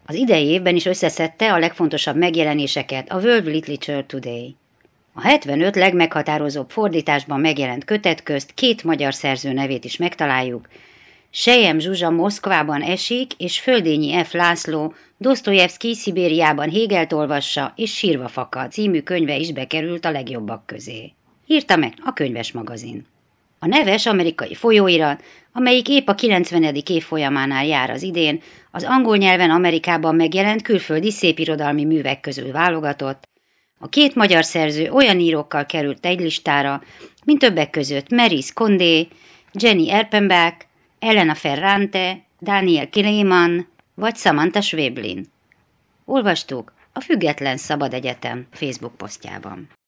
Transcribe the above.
Az idei évben is összeszedte a legfontosabb megjelenéseket a World Literature Today. A 75 legmeghatározóbb fordításban megjelent kötet közt 2 magyar szerző nevét is megtaláljuk. Sejem Zsuzsa Moszkvában esik, és Földényi F. László Dosztojevszkij Szibériában Hegelt olvassa, és sírva fakad című könyve is bekerült a legjobbak közé. Írta meg a Könyves Magazin. A neves amerikai folyóirat, amelyik épp a 90. évfolyamánál jár az idén, az angol nyelven Amerikában megjelent külföldi szépirodalmi művek közül válogatott. A 2 magyar szerző olyan írókkal került egy listára, mint többek között Maryse Condé, Jenny Erpenbach, Elena Ferrante, Daniel Kleeman vagy Samantha Schweblin. Olvastuk a Független Szabad Egyetem Facebook posztjában.